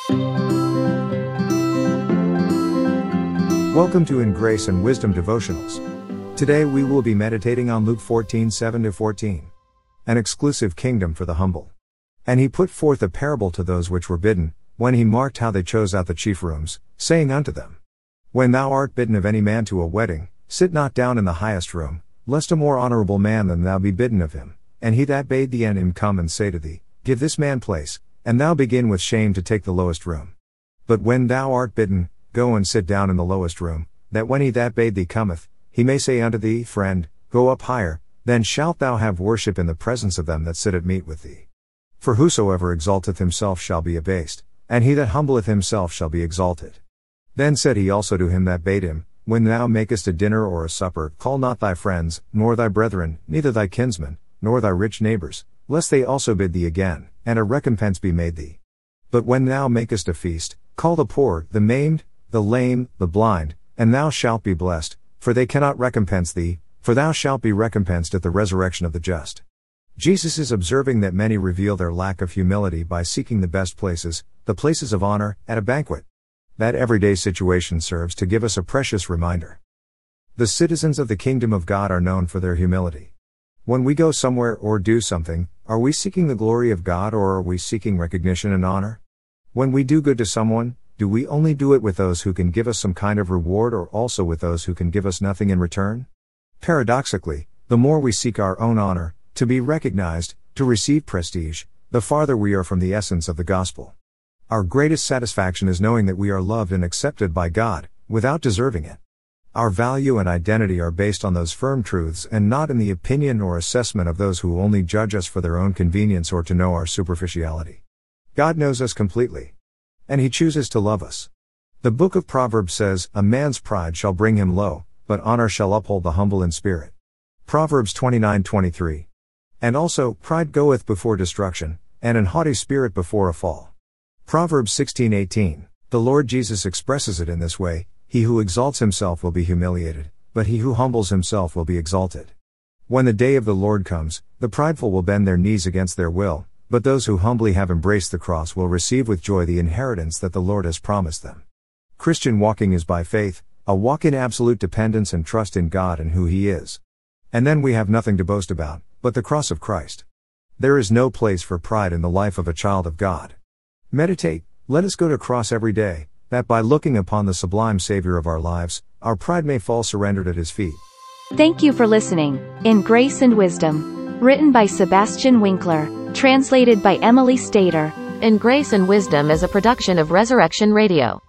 Welcome to In Grace and Wisdom Devotionals. Today we will be meditating on Luke 14:7-14. An exclusive kingdom for the humble. And he put forth a parable to those which were bidden, when he marked how they chose out the chief rooms, saying unto them, When thou art bidden of any man to a wedding, sit not down in the highest room, lest a more honorable man than thou be bidden of him, and he that bade thee and him come and say to thee, Give this man place, and thou begin with shame to take the lowest room. But when thou art bidden, go and sit down in the lowest room, that when he that bade thee cometh, he may say unto thee, Friend, go up higher, then shalt thou have worship in the presence of them that sit at meat with thee. For whosoever exalteth himself shall be abased, and he that humbleth himself shall be exalted. Then said he also to him that bade him, When thou makest a dinner or a supper, call not thy friends, nor thy brethren, neither thy kinsmen, nor thy rich neighbors, lest they also bid thee again, and a recompense be made thee. But when thou makest a feast, call the poor, the maimed, the lame, the blind, and thou shalt be blessed, for they cannot recompense thee, for thou shalt be recompensed at the resurrection of the just. Jesus is observing that many reveal their lack of humility by seeking the best places, the places of honor, at a banquet. That everyday situation serves to give us a precious reminder. The citizens of the kingdom of God are known for their humility. When we go somewhere or do something, are we seeking the glory of God or are we seeking recognition and honor? When we do good to someone, do we only do it with those who can give us some kind of reward or also with those who can give us nothing in return? Paradoxically, the more we seek our own honor, to be recognized, to receive prestige, the farther we are from the essence of the gospel. Our greatest satisfaction is knowing that we are loved and accepted by God, without deserving it. Our value and identity are based on those firm truths and not in the opinion or assessment of those who only judge us for their own convenience or to know our superficiality. God knows us completely. And He chooses to love us. The book of Proverbs says, A man's pride shall bring him low, but honor shall uphold the humble in spirit. Proverbs 29:23. And also, pride goeth before destruction, and an haughty spirit before a fall. Proverbs 16:18. The Lord Jesus expresses it in this way, He who exalts himself will be humiliated, but he who humbles himself will be exalted. When the day of the Lord comes, the prideful will bend their knees against their will, but those who humbly have embraced the cross will receive with joy the inheritance that the Lord has promised them. Christian walking is by faith, a walk in absolute dependence and trust in God and who He is. And then we have nothing to boast about, but the cross of Christ. There is no place for pride in the life of a child of God. Meditate, let us go to cross every day, that by looking upon the sublime Savior of our lives, our pride may fall surrendered at His feet. Thank you for listening. In Grace and Wisdom. Written by Sebastian Winkler. Translated by Emily Stater. In Grace and Wisdom is a production of Resurrection Radio.